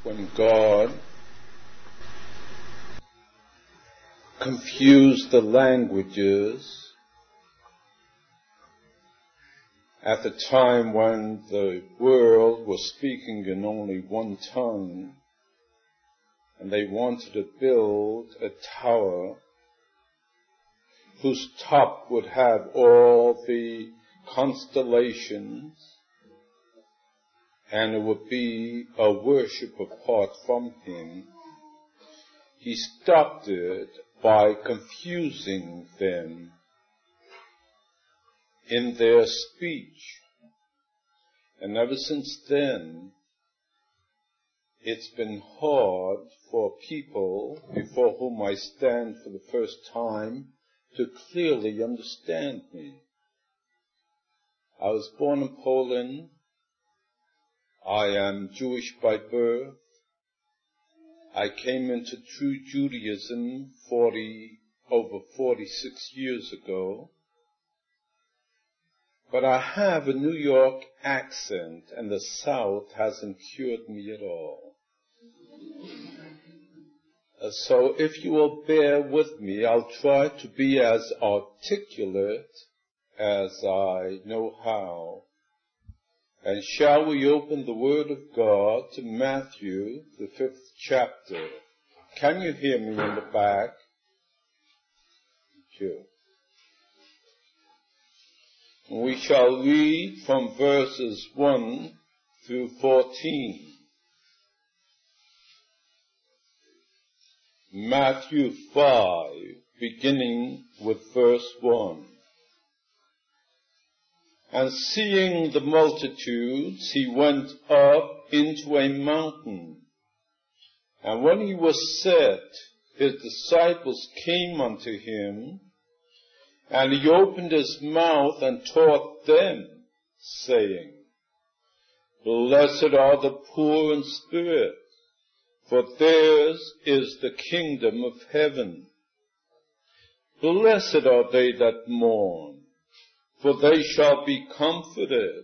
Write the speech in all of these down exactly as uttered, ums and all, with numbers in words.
when God confused the languages at the time when the world was speaking in only one tongue, and they wanted to build a tower whose top would have all the constellations, and it would be a worship apart from him. He stopped it by confusing them in their speech. And ever since then, it's been hard for people before whom I stand for the first time to clearly understand me. I was born in Poland. I am Jewish by birth. I came into true Judaism forty, over forty-six years ago. But I have a New York accent, and the South hasn't cured me at all. Uh, so if you will bear with me, I'll try to be as articulate as I know how. And shall we open the Word of God to Matthew, the fifth chapter? Can you hear me in the back? Thank you. We shall read from verses one through fourteen. Matthew five, beginning with verse one. And seeing the multitudes, he went up into a mountain. And when he was set, his disciples came unto him, and he opened his mouth and taught them, saying, Blessed are the poor in spirit, for theirs is the kingdom of heaven. Blessed are they that mourn, for they shall be comforted.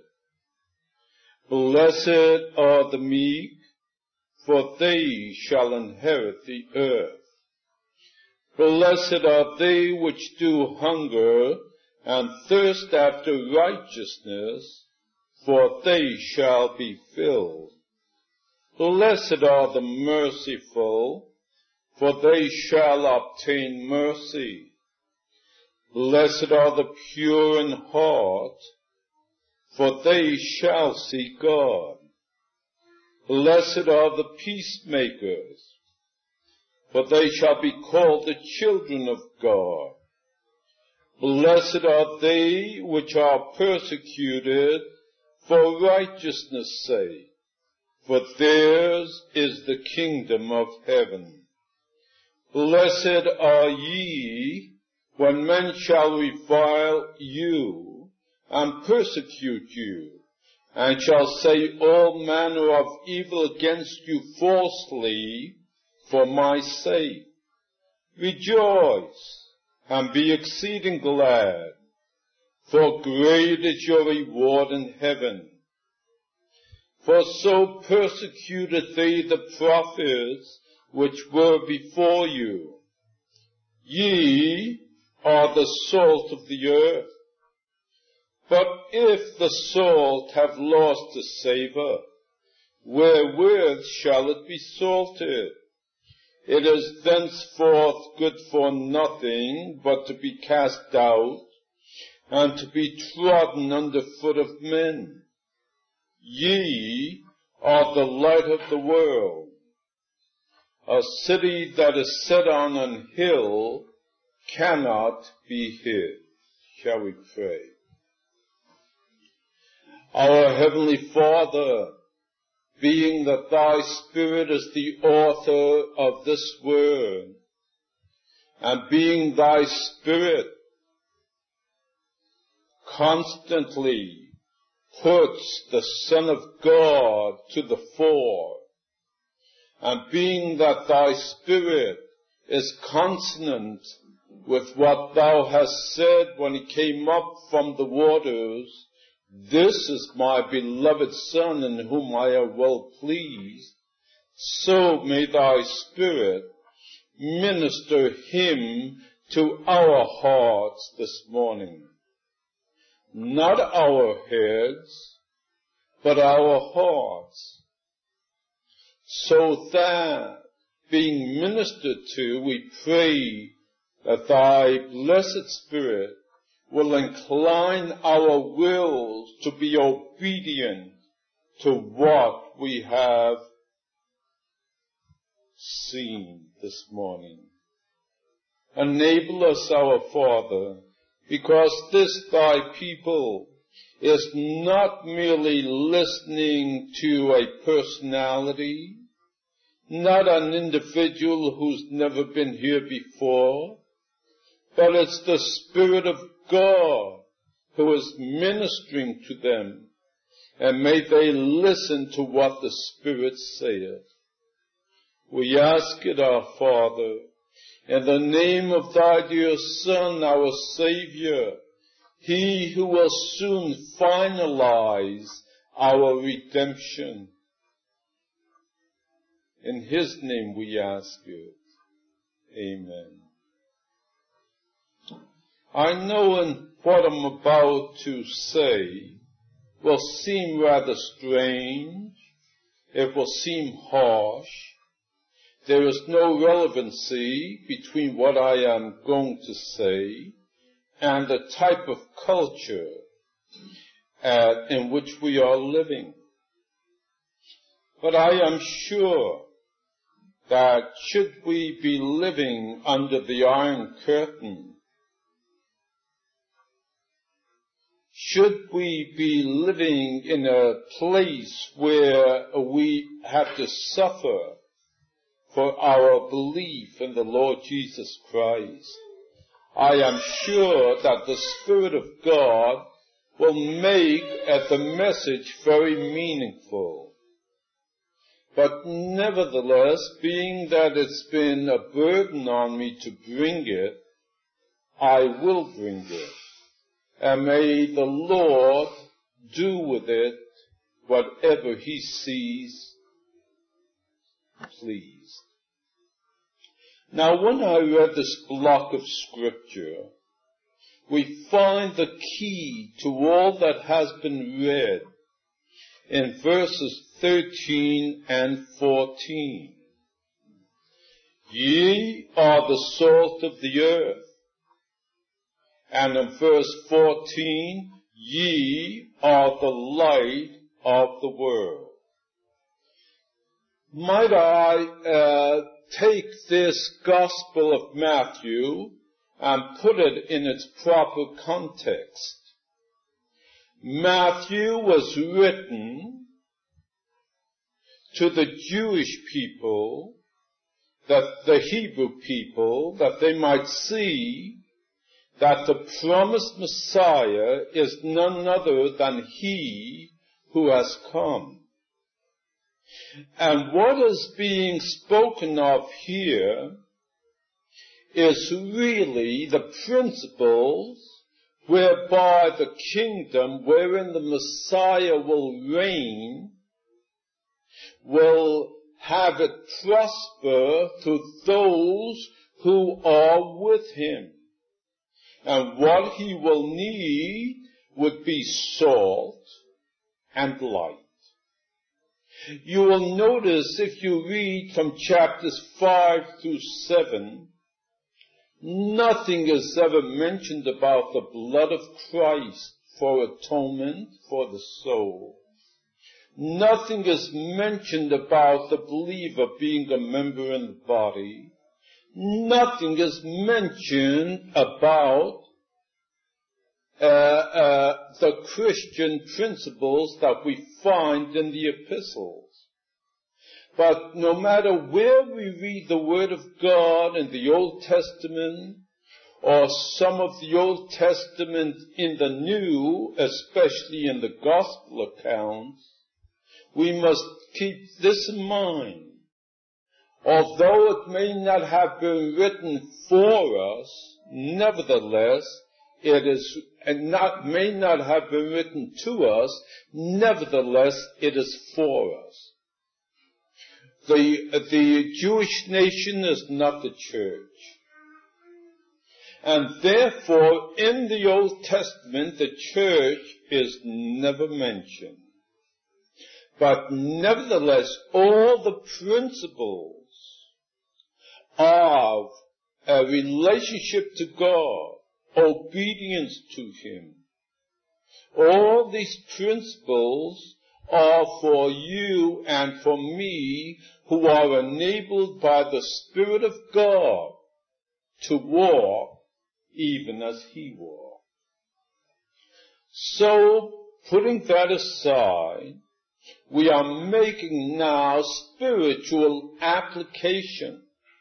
Blessed are the meek, for they shall inherit the earth. Blessed are they which do hunger and thirst after righteousness, for they shall be filled. Blessed are the merciful, for they shall obtain mercy. Blessed are the pure in heart, for they shall see God. Blessed are the peacemakers, for they shall be called the children of God. Blessed are they which are persecuted for righteousness' sake, for theirs is the kingdom of heaven. Blessed are ye when men shall revile you and persecute you, and shall say all manner of evil against you falsely for my sake. Rejoice and be exceeding glad, for great is your reward in heaven. For so persecuted they the prophets which were before you. Ye are the salt of the earth. But if the salt have lost its savour, wherewith shall it be salted? It is thenceforth good for nothing but to be cast out and to be trodden under foot of men. Ye are the light of the world. A city that is set on an hill cannot be hid. Shall we pray? Our Heavenly Father, being that thy Spirit is the author of this word, and being thy Spirit constantly puts the Son of God to the fore, and being that thy Spirit is consonant with what thou hast said when he came up from the waters, this is my beloved Son in whom I am well pleased, so may thy Spirit minister him to our hearts this morning. Not our heads, but our hearts. So that, being ministered to, we pray that thy blessed Spirit will incline our wills to be obedient to what we have seen this morning. Enable us, our Father, because this thy people is not merely listening to a personality, not an individual who's never been here before, but it's the Spirit of God who is ministering to them, and may they listen to what the Spirit saith. We ask it, our Father, in the name of thy dear Son, our Savior, he who will soon finalize our redemption. In his name we ask it. Amen. I know in what I'm about to say will seem rather strange. It will seem harsh. There is no relevancy between what I am going to say and the type of culture uh, in which we are living. But I am sure that should we be living under the Iron Curtain, should we be living in a place where we have to suffer for our belief in the Lord Jesus Christ, I am sure that the Spirit of God will make uh, the message very meaningful. But nevertheless, being that it's been a burden on me to bring it, I will bring it. And may the Lord do with it whatever he sees pleased. Now, when I read this block of Scripture, we find the key to all that has been read in verses thirteen and fourteen. Ye are the salt of the earth. And in verse fourteen, ye are the light of the world. Might I uh, take this Gospel of Matthew and put it in its proper context? Matthew was written to the Jewish people, that the Hebrew people, that they might see that the promised Messiah is none other than he who has come. And what is being spoken of here is really the principles whereby the kingdom wherein the Messiah will reign will have it prosper to those who are with him. And what he will need would be salt and light. You will notice if you read from chapters five through seven, nothing is ever mentioned about the blood of Christ for atonement for the soul. Nothing is mentioned about the believer being a member in the body. Nothing is mentioned about uh, uh, the Christian principles that we find in the epistles. But no matter where we read the Word of God in the Old Testament, or some of the Old Testament in the New, especially in the Gospel accounts, we must keep this in mind. Although it may not have been written for us, nevertheless, it is, and not, may not have been written to us, nevertheless, it is for us. The, the Jewish nation is not the church. And therefore, in the Old Testament, the church is never mentioned. But nevertheless, all the principles of a relationship to God, obedience to Him, all these principles are for you and for me who are enabled by the Spirit of God to walk even as He walked. So, putting that aside, we are making now spiritual application.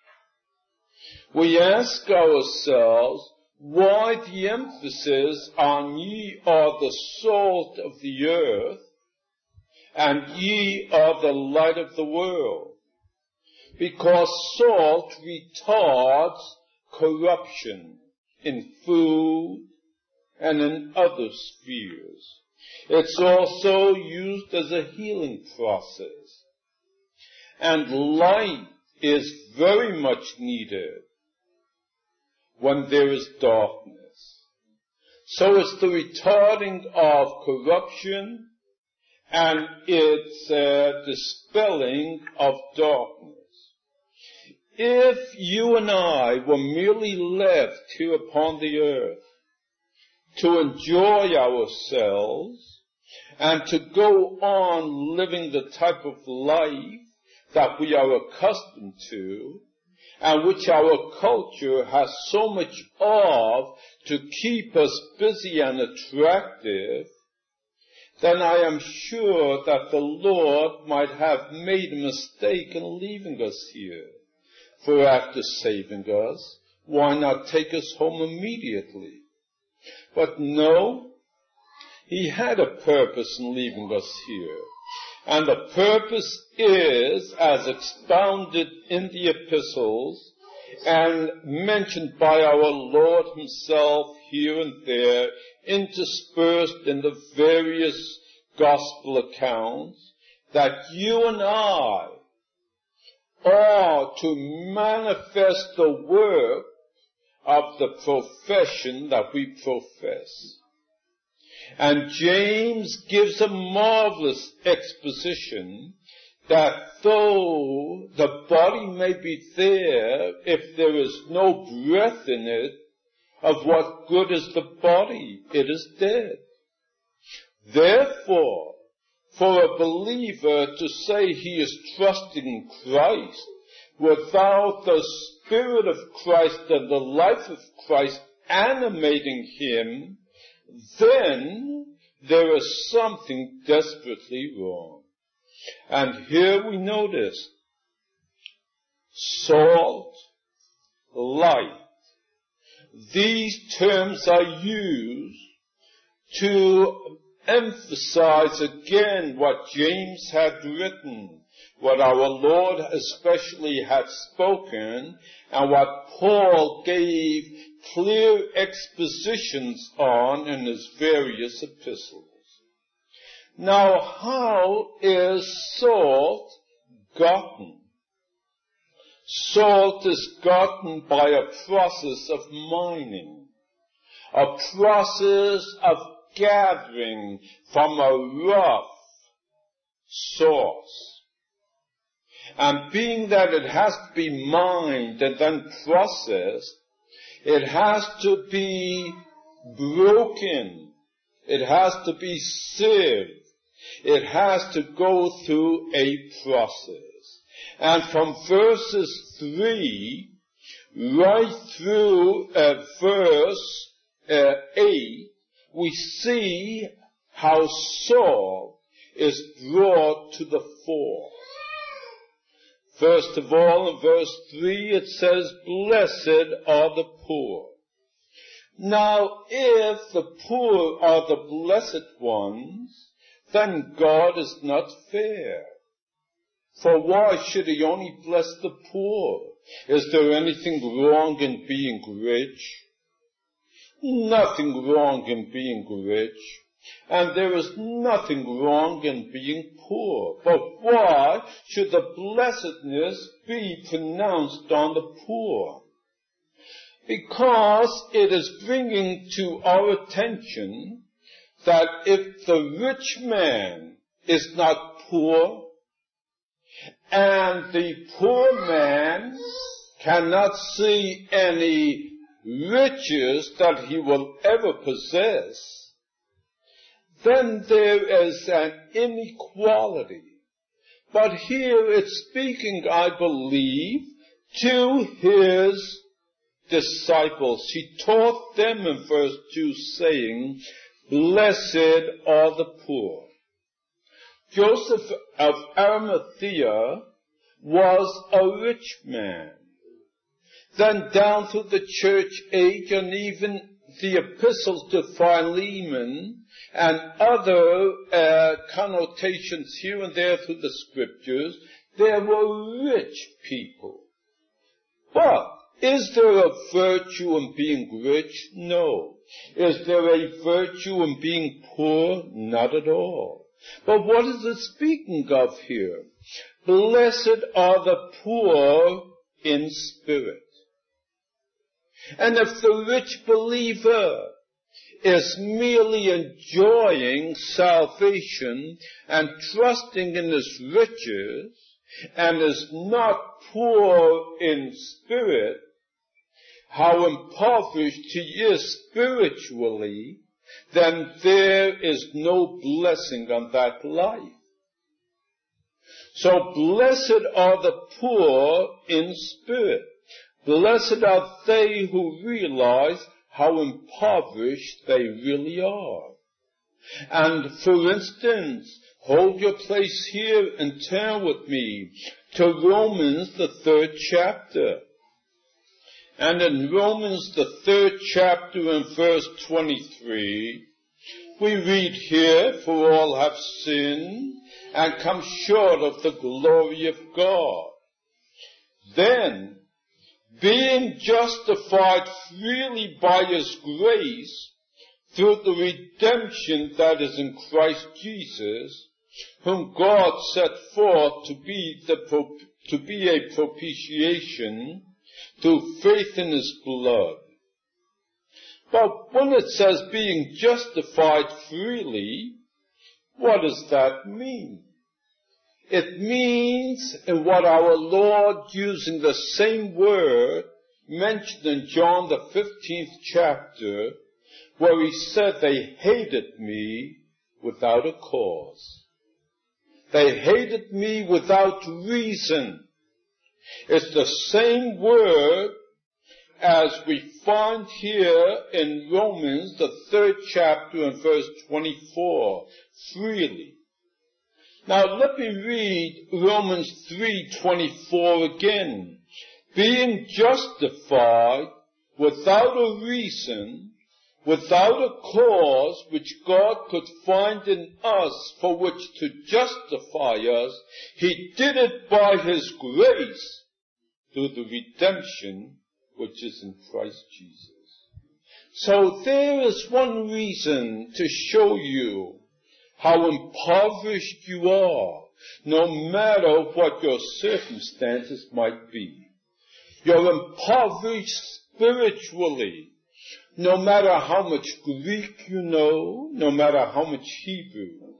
We ask ourselves why the emphasis on ye are the salt of the earth and ye are the light of the world. Because salt retards corruption in food and in other spheres. It's also used as a healing process. And light is very much needed when there is darkness. So it's the retarding of corruption and it's uh, dispelling of darkness. If you and I were merely left here upon the earth to enjoy ourselves and to go on living the type of life that we are accustomed to, and which our culture has so much of to keep us busy and attractive, then I am sure that the Lord might have made a mistake in leaving us here. For after saving us, why not take us home immediately? But no, He had a purpose in leaving us here. And the purpose is, as expounded in the epistles and mentioned by our Lord Himself here and there, interspersed in the various gospel accounts, that you and I are to manifest the work of the profession that we profess. And James gives a marvelous exposition that though the body may be there, if there is no breath in it, of what good is the body? It is dead. Therefore, for a believer to say he is trusting in Christ without the Spirit of Christ and the life of Christ animating him, then there is something desperately wrong. And here we notice salt, light. These terms are used to emphasize again what James had written, what our Lord especially had spoken, and what Paul gave clear expositions on in his various epistles. Now, how is salt gotten? Salt is gotten by a process of mining, a process of gathering from a rough source. And being that it has to be mined and then processed, it has to be broken. It has to be sieved. It has to go through a process. And from verses three right through uh, verse uh, eight, we see how salt is brought to the fore. First of all, in verse three, it says, "Blessed are the poor." Now, if the poor are the blessed ones, then God is not fair. For why should He only bless the poor? Is there anything wrong in being rich? Nothing wrong in being rich. And there is nothing wrong in being poor. But why should the blessedness be pronounced on the poor? Because it is bringing to our attention that if the rich man is not poor, and the poor man cannot see any riches that he will ever possess, then there is an inequality. But here it's speaking, I believe, to his disciples. He taught them in verse two, saying, "Blessed are the poor." Joseph of Arimathea was a rich man. Then down through the church age and even the epistles to Philemon and other uh, connotations here and there through the scriptures, there were rich people. But is there a virtue in being rich? No. Is there a virtue in being poor? Not at all. But what is it speaking of here? Blessed are the poor in spirit. And if the rich believer is merely enjoying salvation and trusting in his riches and is not poor in spirit, how impoverished he is spiritually, then there is no blessing on that life. So blessed are the poor in spirit. Blessed are they who realize how impoverished they really are. And for instance, hold your place here and turn with me to Romans, the third chapter. And in Romans, the third chapter and verse twenty-three, we read here, "For all have sinned and come short of the glory of God. Then, being justified freely by his grace through the redemption that is in Christ Jesus, whom God set forth to be the pro- to be a propitiation through faith in his blood." But when it says being justified freely, what does that mean? It means in what our Lord, using the same word mentioned in John the fifteenth chapter, where he said they hated me without a cause. They hated me without reason. It's the same word as we find here in Romans, the third chapter and verse twenty-four, freely. Now let me read Romans three twenty-four again. "Being justified without a reason, without a cause which God could find in us for which to justify us, he did it by his grace through the redemption which is in Christ Jesus." So there is one reason to show you how impoverished you are, no matter what your circumstances might be. You're impoverished spiritually, no matter how much Greek you know, no matter how much Hebrew,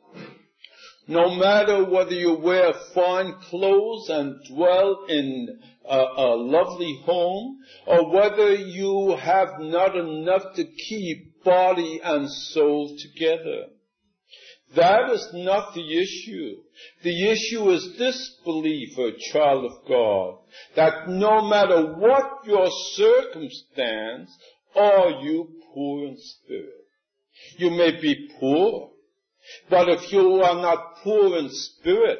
no matter whether you wear fine clothes and dwell in a, a lovely home, or whether you have not enough to keep body and soul together. That is not the issue. The issue is this, believer, child of God, that no matter what your circumstance, are you poor in spirit? You may be poor, but if you are not poor in spirit,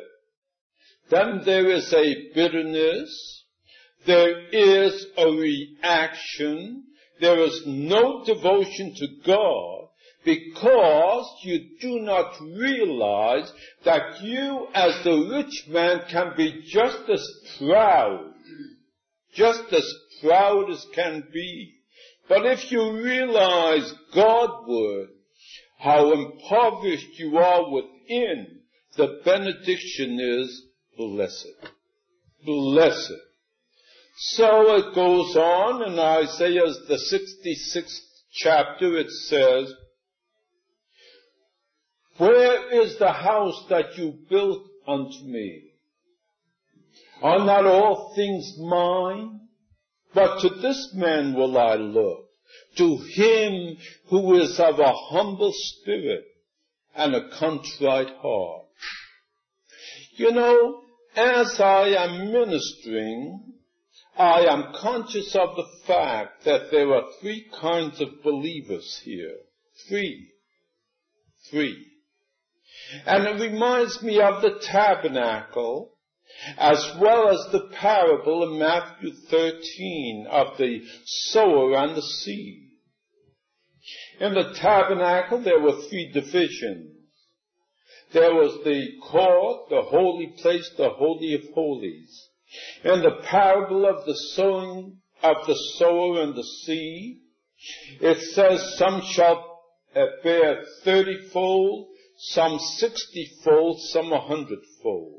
then there is a bitterness, there is a reaction, there is no devotion to God, because you do not realize that you as the rich man can be just as proud, just as proud as can be. But if you realize Godward how impoverished you are within, the benediction is blessed. Blessed. So it goes on in Isaiah, the sixty-sixth chapter, it says, where is the house that you built unto me? Are not all things mine? But to this man will I look, to him who is of a humble spirit and a contrite heart. You know, as I am ministering, I am conscious of the fact that there are three kinds of believers here. Three. Three. And it reminds me of the tabernacle, as well as the parable in Matthew thirteen of the sower and the seed. In the tabernacle there were three divisions. There was the court, the holy place, the holy of holies. In the parable of the sowing of the sower and the seed, it says some shall bear thirtyfold, some sixtyfold, some a hundredfold.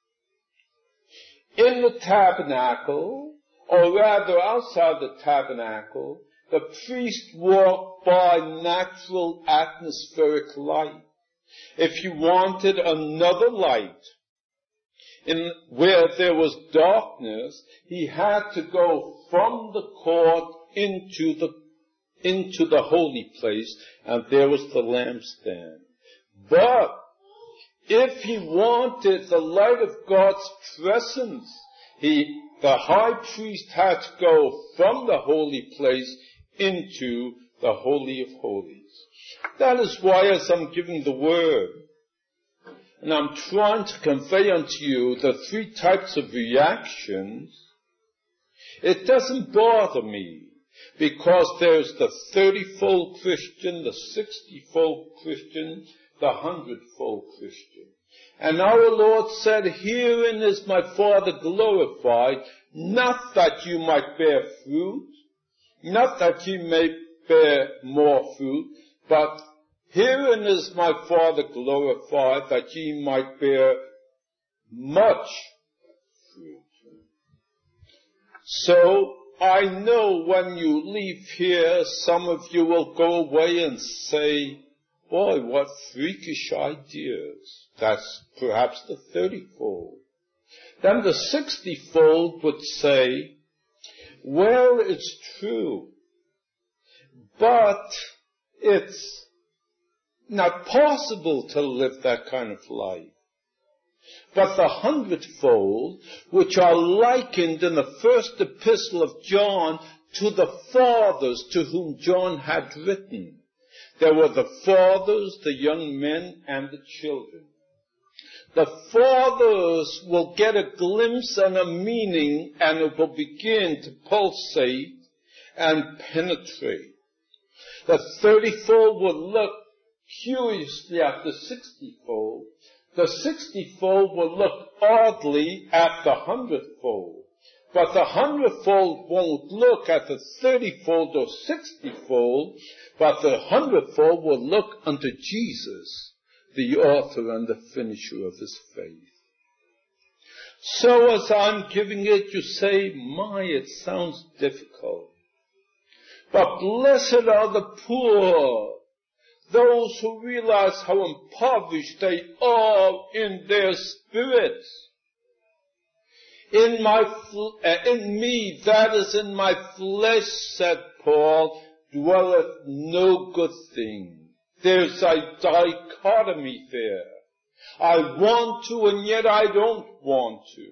In the tabernacle, or rather outside the tabernacle, the priest walked by natural atmospheric light. If you wanted another light, in where there was darkness, he had to go from the court into the into the holy place, and there was the lampstand. But if he wanted the light of God's presence, he, the high priest had to go from the holy place into the Holy of Holies. That is why, as I'm giving the word, and I'm trying to convey unto you the three types of reactions, it doesn't bother me, because there's the thirty-fold Christian, the sixty-fold Christian, the hundred-fold Christian. And our Lord said, herein is my Father glorified, not that you might bear fruit, not that you may bear more fruit, but herein is my Father glorified, that ye might bear much fruit. So, I know when you leave here, some of you will go away and say, boy, what freakish ideas. That's perhaps the thirtyfold. Then the sixtyfold would say, well, it's true, but it's not possible to live that kind of life. But the hundredfold, which are likened in the first epistle of John to the fathers to whom John had written. There were the fathers, the young men, and the children. The fathers will get a glimpse and a meaning, and it will begin to pulsate and penetrate. The thirtyfold will look curiously at the sixtyfold. The sixtyfold will look oddly at the hundredfold. But the hundredfold won't look at the thirtyfold or sixtyfold, but the hundredfold will look unto Jesus, the author and the finisher of his faith. So as I'm giving it, you say, my, it sounds difficult. But blessed are the poor, those who realize how impoverished they are in their spirits. In my, uh, in me, that is in my flesh, said Paul, dwelleth no good thing. There's a dichotomy there. I want to, and yet I don't want to.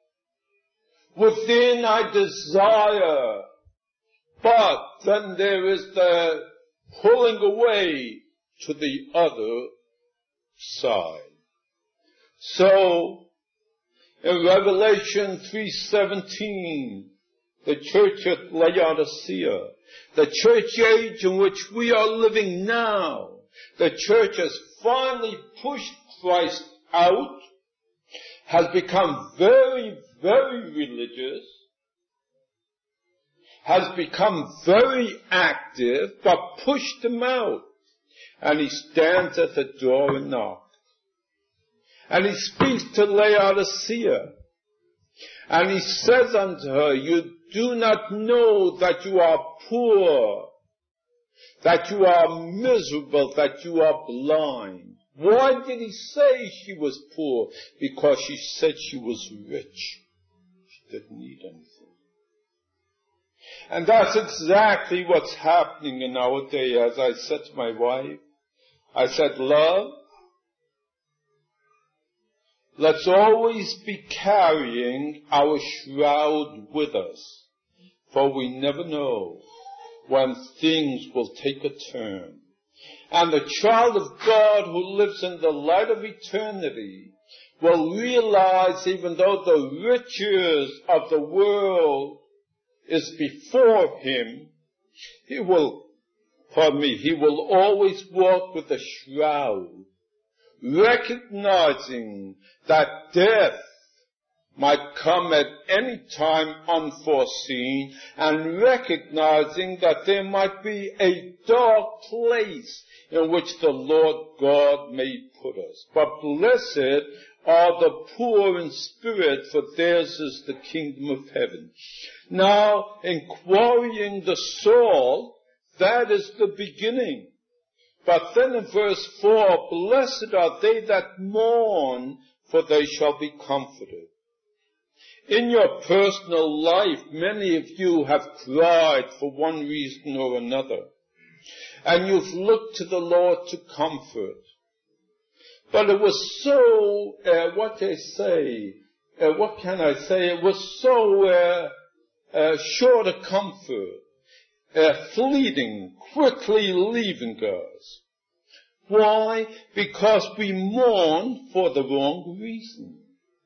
Within I desire, but then there is the pulling away to the other side. So, in Revelation three seventeen, the church at Laodicea, the church age in which we are living now, the church has finally pushed Christ out, has become very, very religious, has become very active, but pushed him out. and he stands at the door and knocks. And he speaks to Laodicea, and he says unto her, you do not know that you are poor, that you are miserable, that you are blind. Why did he say she was poor? Because she said she was rich. She didn't need anything. And that's exactly what's happening in our day. As I said to my wife, I said, love, let's always be carrying our shroud with us, for we never know when things will take a turn. And the child of God who lives in the light of eternity will realize, even though the riches of the world is before him, he will, pardon me, he will always walk with a shroud, recognizing that death might come at any time unforeseen, and recognizing that there might be a dark place in which the Lord God may put us. But blessed are the poor in spirit, for theirs is the kingdom of heaven. Now, in quarrying the soul, that is the beginning. But then in verse four, blessed are they that mourn, for they shall be comforted. In your personal life, many of you have cried for one reason or another, and you've looked to the Lord to comfort. But it was so, uh, what they say, uh, what can I say, it was so uh, uh, short a comfort, uh, fleeting, quickly leaving us. Why? Because we mourn for the wrong reason.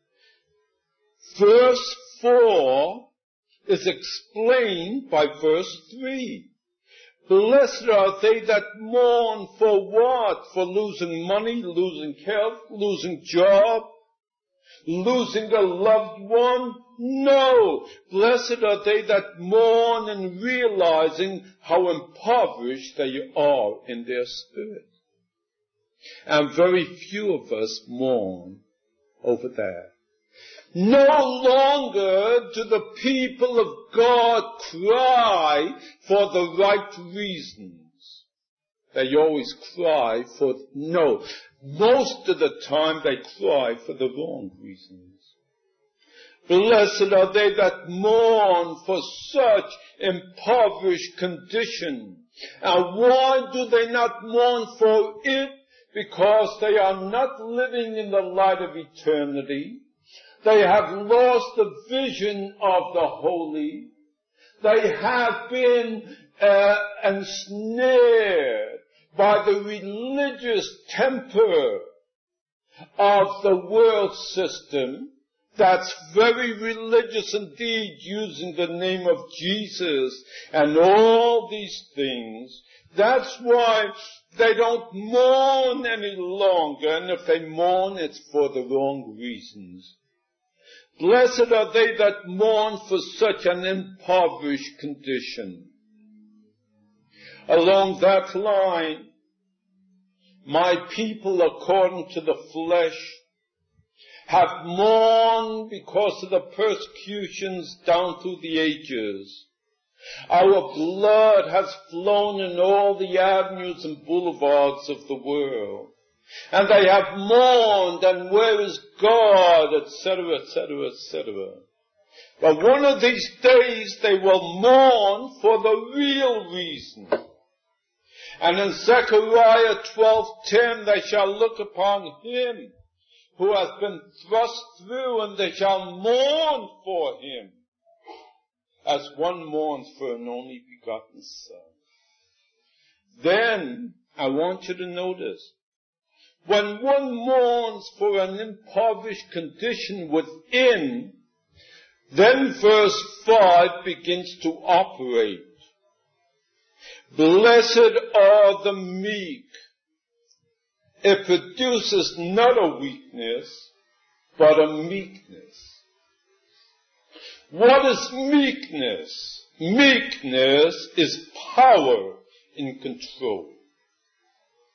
Verse four is explained by verse three. Blessed are they that mourn for what? For losing money, losing health, losing job, losing a loved one? No. Blessed are they that mourn in realizing how impoverished they are in their spirit. And very few of us mourn over that. No longer do the people of God cry for the right reasons. They always cry for, no, most of the time they cry for the wrong reasons. Blessed are they that mourn for such impoverished condition. And why do they not mourn for it? Because they are not living in the light of eternity. They have lost the vision of the holy. They have been uh, ensnared by the religious temper of the world system that's very religious indeed, using the name of Jesus and all these things. That's why they don't mourn any longer, and if they mourn, it's for the wrong reasons. Blessed are they that mourn for such an impoverished condition. Along that line, my people according to the flesh have mourned because of the persecutions down through the ages. Our blood has flown in all the avenues and boulevards of the world. And they have mourned, and where is God, et cetera, et cetera, et cetera. But one of these days they will mourn for the real reason. And in Zechariah twelve ten, they shall look upon him who has been thrust through, and they shall mourn for him, as one mourns for an only begotten son. Then, I want you to notice, when one mourns for an impoverished condition within, then verse five begins to operate. Blessed are the meek. It produces not a weakness, but a meekness. What is meekness? Meekness is power in control.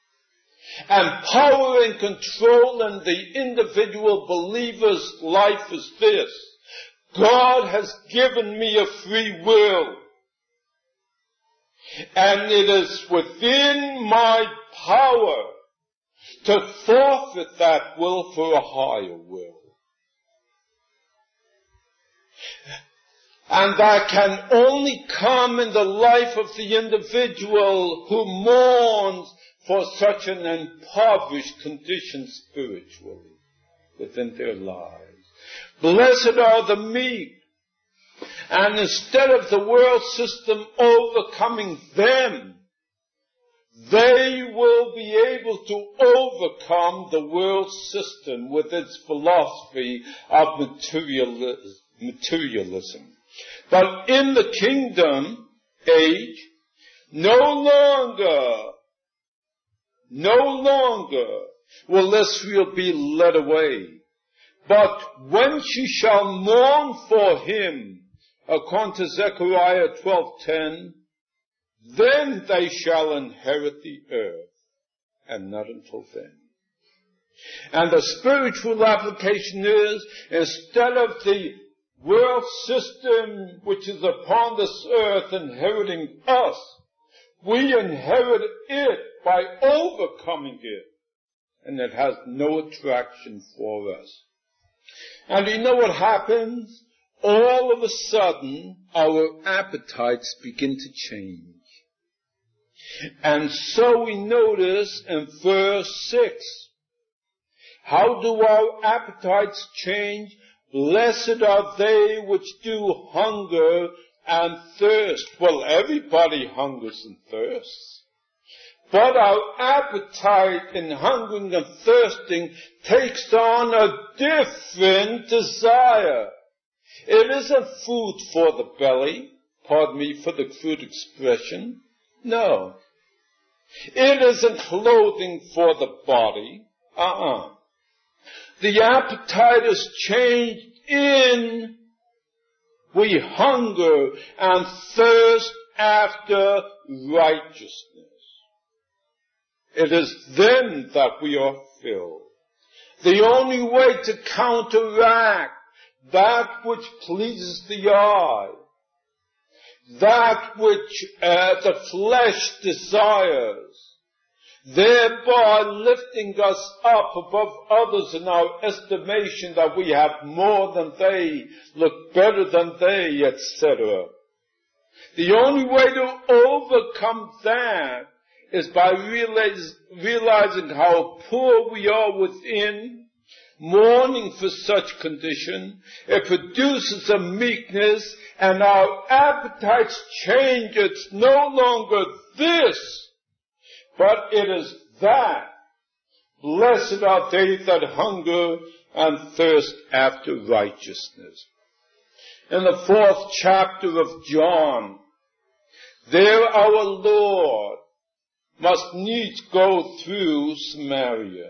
and power and control in the individual believer's life is this: God has given me a free will, and it is within my power to forfeit that will for a higher will. And that can only come in the life of the individual who mourns for such an impoverished condition spiritually within their lives. Blessed are the meek. And instead of the world system overcoming them, they will be able to overcome the world system with its philosophy of materialism. But in the kingdom age, no longer, no longer will Israel be led away. But when she shall mourn for him, according to Zechariah twelve ten, then they shall inherit the earth, and not until then. And the spiritual application is, instead of the world system which is upon this earth inheriting us, we inherit it by overcoming it, and it has no attraction for us. And you know what happens? All of a sudden, our appetites begin to change. And so we notice in verse six, how do our appetites change? Blessed are they which do hunger and thirst. Well, everybody hungers and thirsts. But our appetite in hungering and thirsting takes on a different desire. It isn't food for the belly, pardon me for the crude expression. No. It isn't clothing for the body. Uh-uh. The appetite is changed in we hunger and thirst after righteousness. It is then that we are filled. The only way to counteract that which pleases the eye, that which uh, the flesh desires, thereby lifting us up above others in our estimation that we have more than they, look better than they, et cetera. The only way to overcome that is by realize, realizing how poor we are within, mourning for such condition. It produces a meekness, and our appetites change. It's no longer this, but it is that. Blessed are they that hunger and thirst after righteousness. In the fourth chapter of John, there our Lord must needs go through Samaria.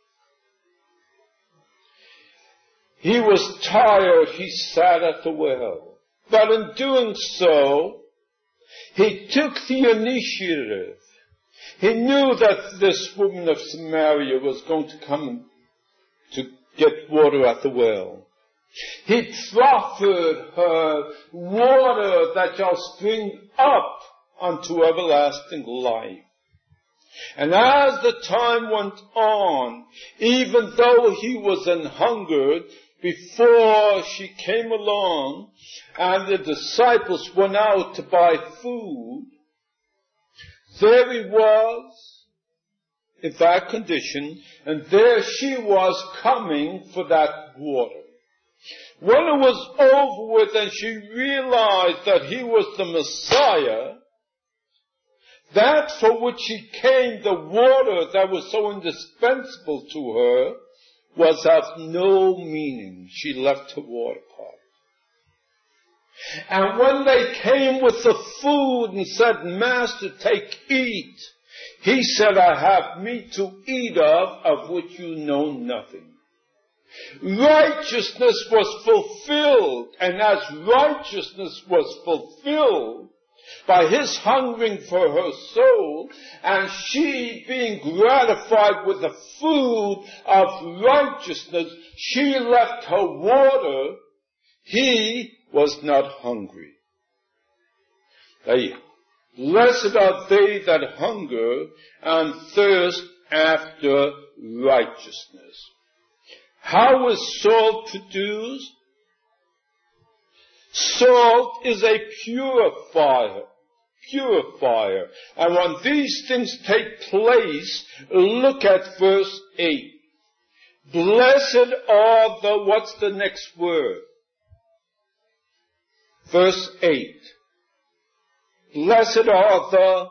He was tired, he sat at the well. But in doing so, he took the initiative. He knew that this woman of Samaria was going to come to get water at the well. He proffered her water that shall spring up unto everlasting life. And as the time went on, even though he was an hungered, before she came along and the disciples went out to buy food, there he was in that condition, and there she was coming for that water. When it was over with and she realized that he was the Messiah, that for which she came, the water that was so indispensable to her, was of no meaning. She left her water pot. And when they came with the food and said, Master, take, eat, he said, I have meat to eat of, of which you know nothing. Righteousness was fulfilled, and as righteousness was fulfilled, by his hungering for her soul, and she being gratified with the food of righteousness, she left her water, he was not hungry. They, blessed are they that hunger and thirst after righteousness. How is salt produced? Salt is a purifier. Purifier. And when these things take place, look at verse eight. Blessed are the, what's the next word? Verse eight. Blessed are the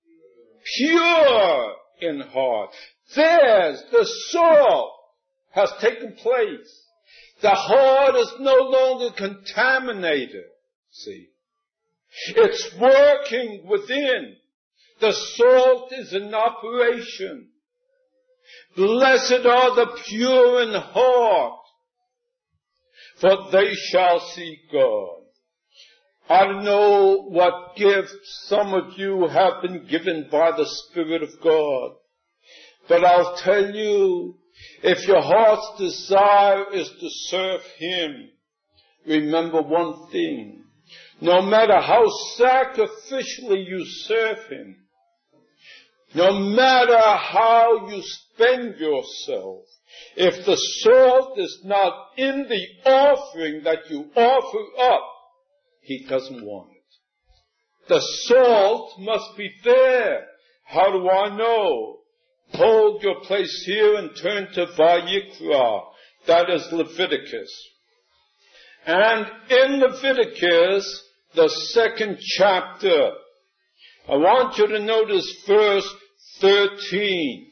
pure in heart. There's the salt has taken place. The heart is no longer contaminated. See? It's working within. The salt is in operation. Blessed are the pure in heart, for they shall see God. I don't know what gifts some of you have been given by the Spirit of God, but I'll tell you, if your heart's desire is to serve Him, remember one thing. No matter how sacrificially you serve Him, no matter how you spend yourself, if the salt is not in the offering that you offer up, He doesn't want it. The salt must be there. How do I know? Hold your place here and turn to Vayikra. That is Leviticus. And in Leviticus, the second chapter, I want you to notice verse thirteen.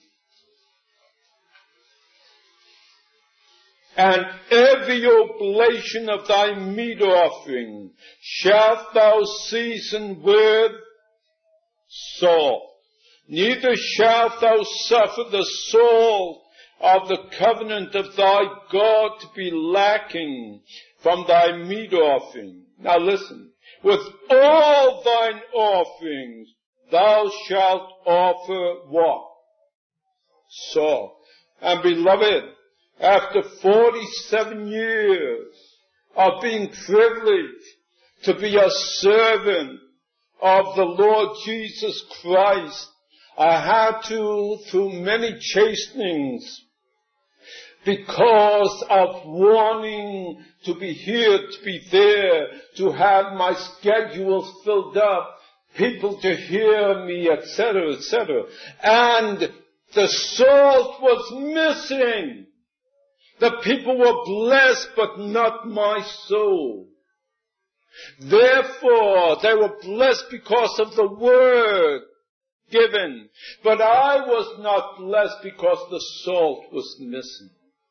And every oblation of thy meat offering shalt thou season with salt. Neither shalt thou suffer the salt of the covenant of thy God to be lacking from thy meat offering. Now listen. With all thine offerings thou shalt offer what? Salt. And beloved, after forty-seven years of being privileged to be a servant of the Lord Jesus Christ, I had to, through many chastenings, because of wanting to be here, to be there, to have my schedules filled up, people to hear me, et cetera, et cetera. And the salt was missing. The people were blessed, but not my soul. Therefore, they were blessed because of the word given. But I was not blessed because the salt was missing.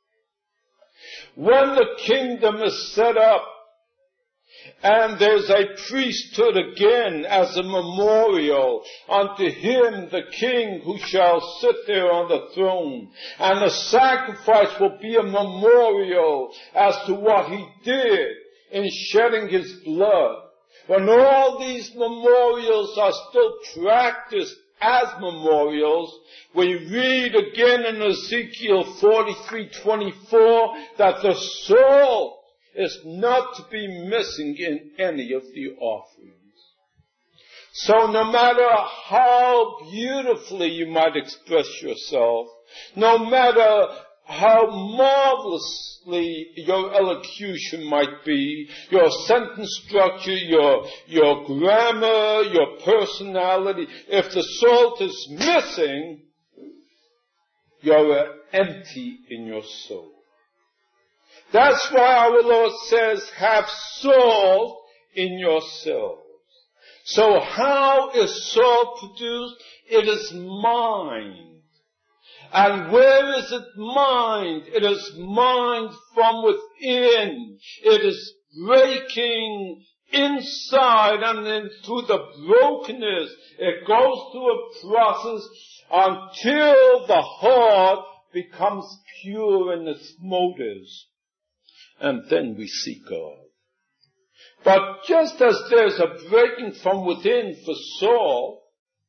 When the kingdom is set up, and there's a priesthood again as a memorial unto him, the king, who shall sit there on the throne. And the sacrifice will be a memorial as to what he did in shedding his blood. When all these memorials are still practiced as memorials, we read again in Ezekiel forty-three twenty-four that the salt is not to be missing in any of the offerings. So no matter how beautifully you might express yourself, no matter how marvelously your elocution might be, your sentence structure, your, your grammar, your personality, if the salt is missing, you're empty in your soul. That's why our Lord says, have salt in yourselves. So how is salt produced? It is mined. And where is it mined? It is mined from within. It is breaking inside, and then through the brokenness, it goes through a process until the heart becomes pure in its motives. And then we see God. But just as there's a breaking from within for Saul,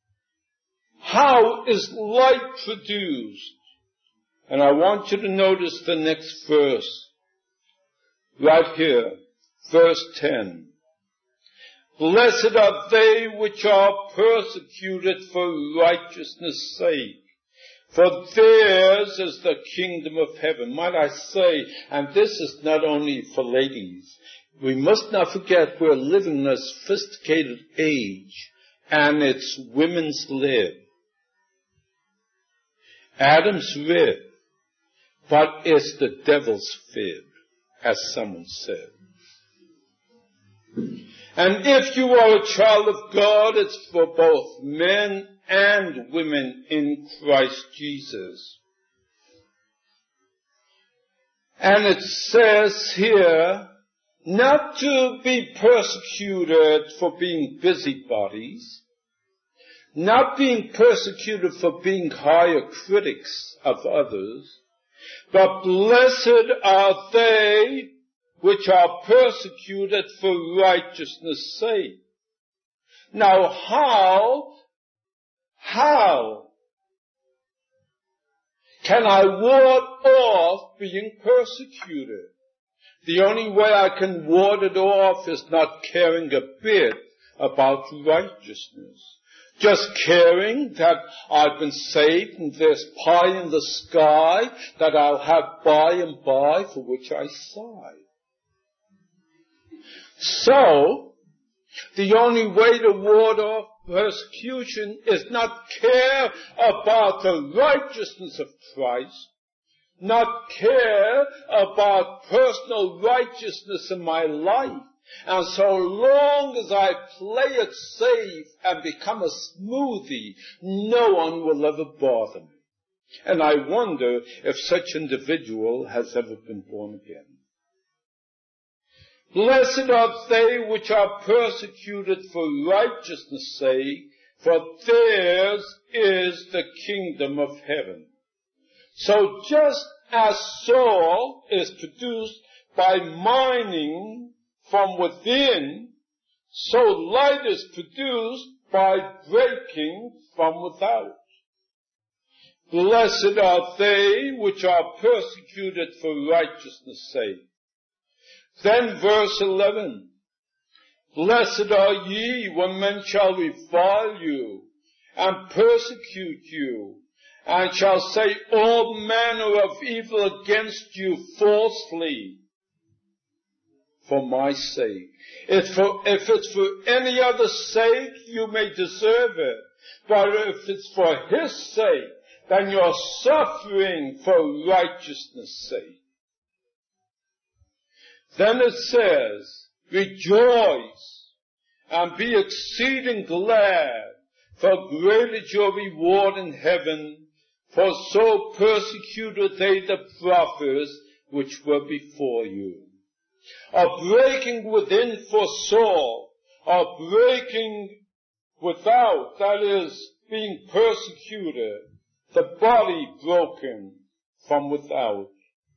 how is light produced? And I want you to notice the next verse, right here, verse ten. Blessed are they which are persecuted for righteousness' sake, for theirs is the kingdom of heaven. Might I say, and this is not only for ladies, we must not forget we're living in a sophisticated age, and it's women's lib. Adam's rib, but it's the devil's fib, as someone said. And if you are a child of God, it's for both men and women in Christ Jesus. And it says here, not to be persecuted for being busybodies, not being persecuted for being higher critics of others, but blessed are they which are persecuted for righteousness' sake. Now how, how can I ward off being persecuted? The only way I can ward it off is not caring a bit about righteousness. Just caring that I've been saved and there's pie in the sky that I'll have by and by, for which I sigh. So, the only way to ward off persecution is not care about the righteousness of Christ, not care about personal righteousness in my life. And so long as I play it safe and become a smoothie, no one will ever bother me. And I wonder if such individual has ever been born again. Blessed are they which are persecuted for righteousness' sake, for theirs is the kingdom of heaven. So just as Saul is produced by mining from within, so light is produced by breaking from without. Blessed are they which are persecuted for righteousness' sake. Then verse eleven, blessed are ye when men shall revile you and persecute you, and shall say all manner of evil against you falsely for my sake. If, for, if it's for any other sake, you may deserve it. But if it's for his sake, then you're suffering for righteousness' sake. Then it says, rejoice and be exceeding glad, for great is your reward in heaven, for so persecuted they the prophets which were before you. A breaking within for Saul, a breaking without, that is, being persecuted, the body broken from without.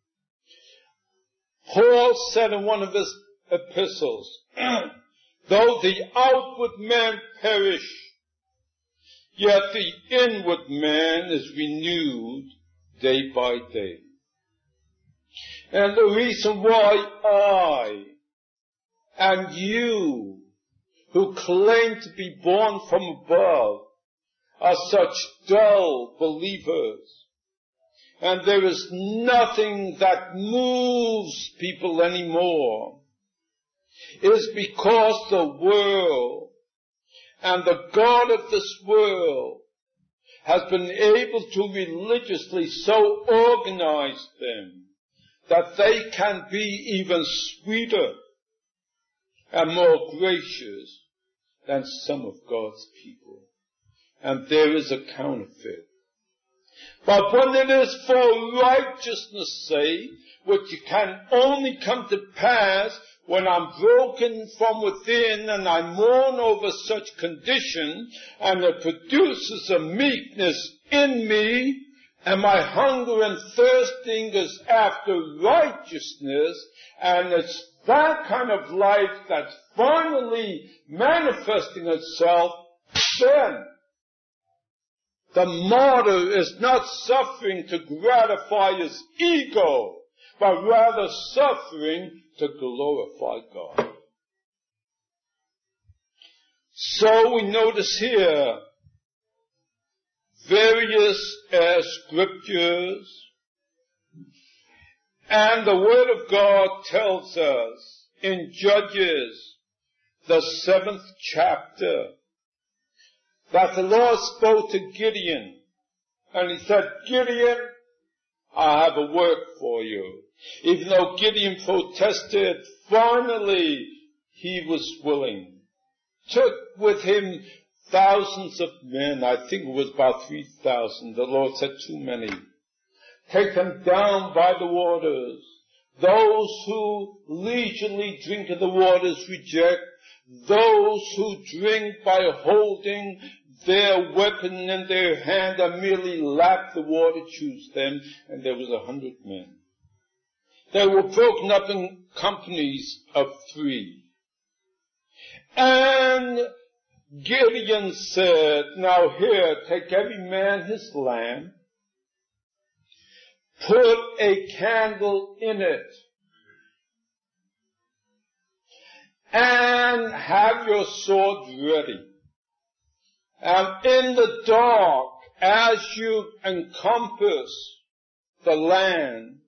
Paul said in one of his epistles, though the outward man perish, yet the inward man is renewed day by day. And the reason why I and you, who claim to be born from above, are such dull believers, and there is nothing that moves people anymore, is because the world and the God of this world has been able to religiously so organize them that they can be even sweeter and more gracious than some of God's people. And there is a counterfeit. But when it is for righteousness' sake, which can only come to pass when I'm broken from within and I mourn over such condition, and it produces a meekness in me, and my hunger and thirsting is after righteousness, and it's that kind of life that's finally manifesting itself, then the martyr is not suffering to gratify his ego, but rather suffering to glorify God. So we notice here various uh, scriptures, and the Word of God tells us in Judges, the seventh chapter, that the Lord spoke to Gideon, and he said, Gideon, I have a work for you. Even though Gideon protested, finally he was willing. Took with him thousands of men. I think it was about three thousand. The Lord said too many. Take them down by the waters. Those who leisurely drink of the waters reject. Those who drink by holding their weapon in their hand and merely lap the water choose them. And there was a hundred men. They were broken up in companies of three. And Gideon said, now here, take every man his lamp, put a candle in it, and have your sword ready. And in the dark, as you encompass the land,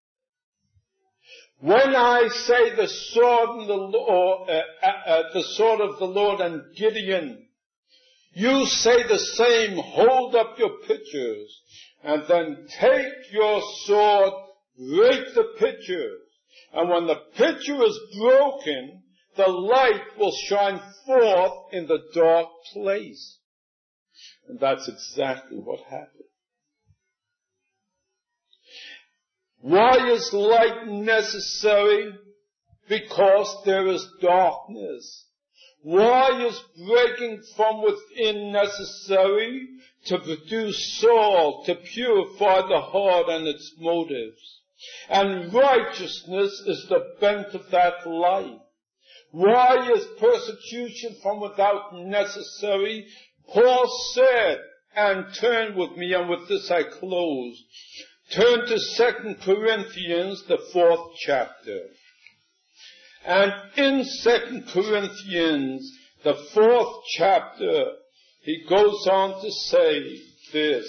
when I say the sword of the Lord, uh, uh, the sword of the Lord and Gideon, you say the same, hold up your pitchers, and then take your sword, break the pitchers, and when the pitcher is broken, the light will shine forth in the dark place. And that's exactly what happened. Why is light necessary? Because there is darkness. Why is breaking from within necessary? To produce salt, to purify the heart and its motives. And righteousness is the bent of that light. Why is persecution from without necessary? Paul said, and turn with me, and with this I close, turn to Second Corinthians, the fourth chapter. And in Second Corinthians, the fourth chapter, he goes on to say this.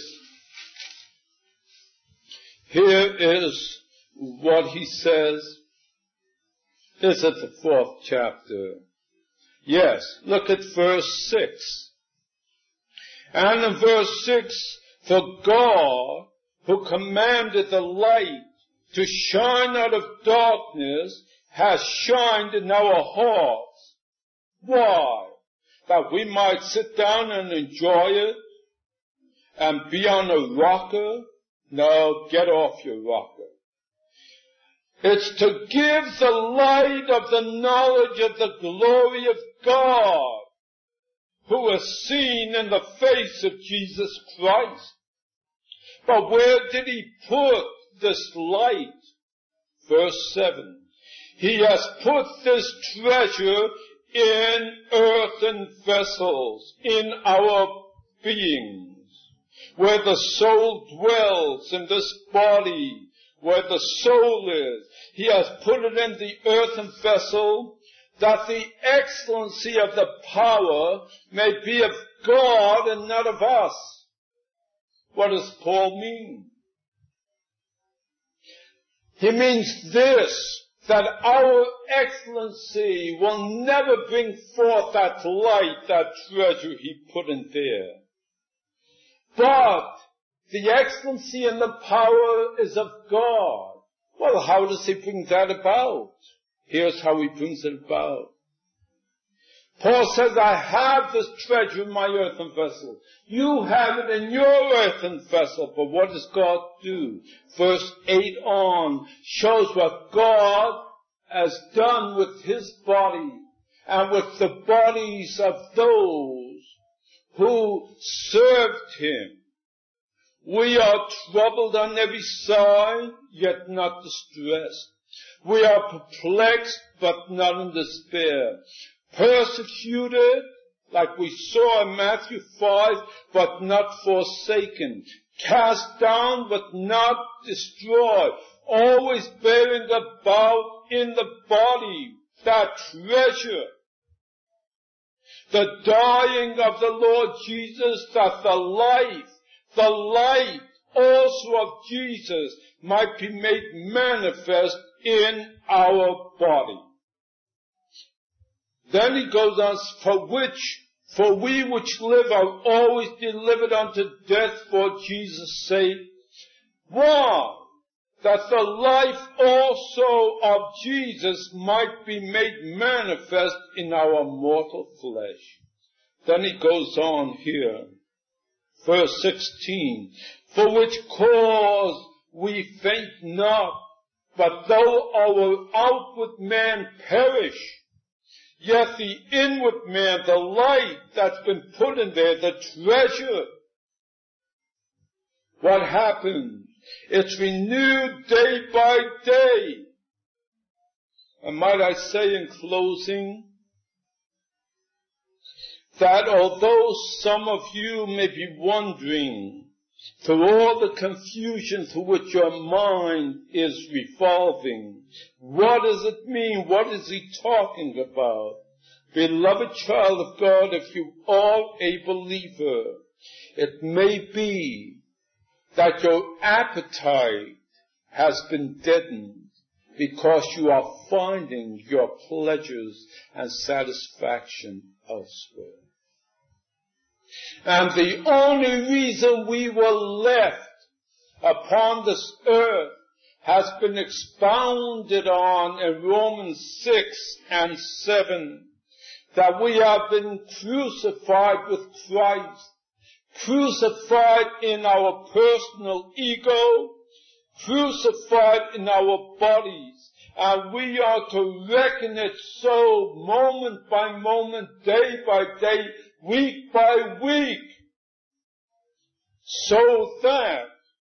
Here is what he says. Is it the fourth chapter? Yes, look at verse six. And in verse six, for God, who commanded the light to shine out of darkness, has shined in our hearts. Why? That we might sit down and enjoy it and be on a rocker? No, get off your rocker. It's to give the light of the knowledge of the glory of God, who is seen in the face of Jesus Christ. But where did he put this light? Verse seven. He has put this treasure in earthen vessels, in our beings, where the soul dwells, in this body, where the soul is. He has put it in the earthen vessel, that the excellency of the power may be of God and not of us. What does Paul mean? He means this, that our excellency will never bring forth that light, that treasure he put in there. But the excellency and the power is of God. Well, how does he bring that about? Here's how he brings it about. Paul says, I have this treasure in my earthen vessel. You have it in your earthen vessel. But what does God do? Verse eight on shows what God has done with his body and with the bodies of those who served him. We are troubled on every side, yet not distressed. We are perplexed, but not in despair. Persecuted, like we saw in Matthew five, but not forsaken. Cast down, but not destroyed. Always bearing about in the body that treasure, the dying of the Lord Jesus, that the life, the light also of Jesus might be made manifest in our body. Then he goes on, for which, for we which live are always delivered unto death for Jesus' sake. Why? That the life also of Jesus might be made manifest in our mortal flesh. Then he goes on here, verse sixteen, for which cause we faint not, but though our outward man perish, yet the inward man, the light that's been put in there, the treasure, what happens? It's renewed day by day. And might I say in closing, that although some of you may be wondering, through all the confusion through which your mind is revolving, what does it mean? What is he talking about? Beloved child of God, if you are a believer, it may be that your appetite has been deadened because you are finding your pleasures and satisfaction elsewhere. And the only reason we were left upon this earth has been expounded on in Romans six and seven, that we have been crucified with Christ, crucified in our personal ego, crucified in our bodies, and we are to reckon it so moment by moment, day by day, week by week, so that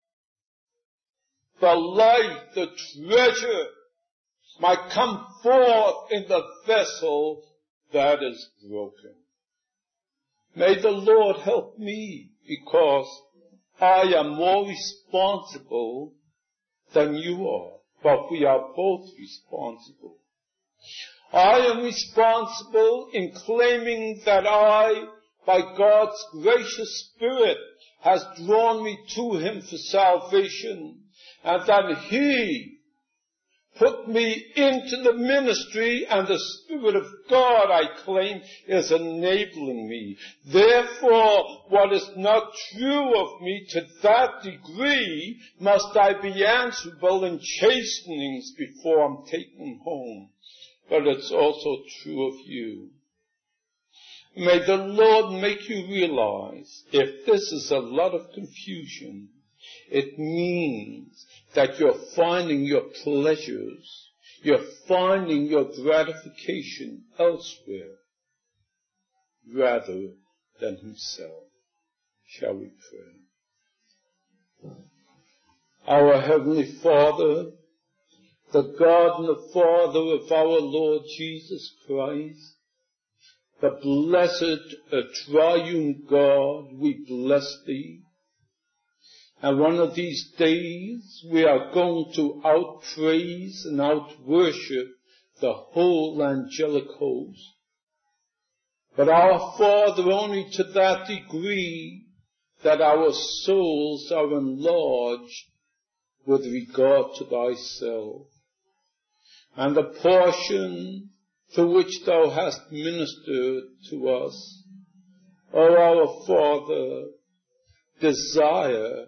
the light, the treasure, might come forth in the vessel that is broken. May the Lord help me, because I am more responsible than you are, but we are both responsible. I am responsible in claiming that I, by God's gracious Spirit, has drawn me to Him for salvation, and that He put me into the ministry, and the Spirit of God, I claim, is enabling me. Therefore, what is not true of me, to that degree must I be answerable in chastenings before I'm taken home. But it's also true of you. May the Lord make you realize, if this is a lot of confusion, it means that you're finding your pleasures, you're finding your gratification elsewhere, rather than Himself. Shall we pray? Our Heavenly Father, the God and the Father of our Lord Jesus Christ, the blessed uh, triune God, we bless Thee. And one of these days we are going to outpraise and outworship the whole angelic host. But our Father, only to that degree that our souls are enlarged with regard to Thyself. And the portion to which Thou hast ministered to us, O our Father, desire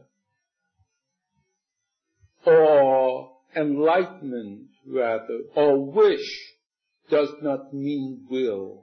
or enlightenment rather, or wish, does not mean will.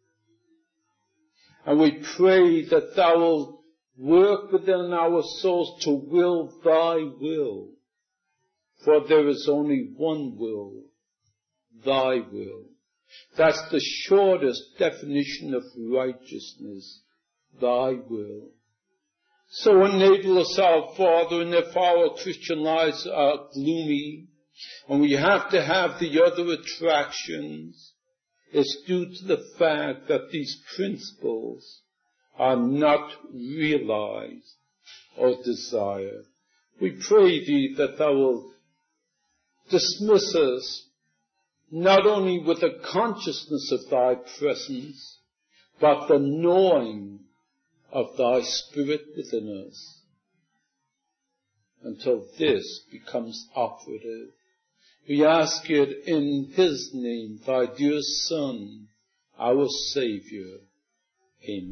And we pray that Thou wilt work within our souls to will Thy will. For there is only one will, Thy will. That's the shortest definition of righteousness, Thy will. So enable us, our Father, and if our Christian lives are gloomy, And we have to have the other attractions. It's due to the fact that these principles are not realized or desired. We pray thee that thou wilt dismiss us not only with a consciousness of thy presence, but the knowing of thy Spirit within us, until this becomes operative. We ask it in his name, thy dear Son, our Savior. Amen.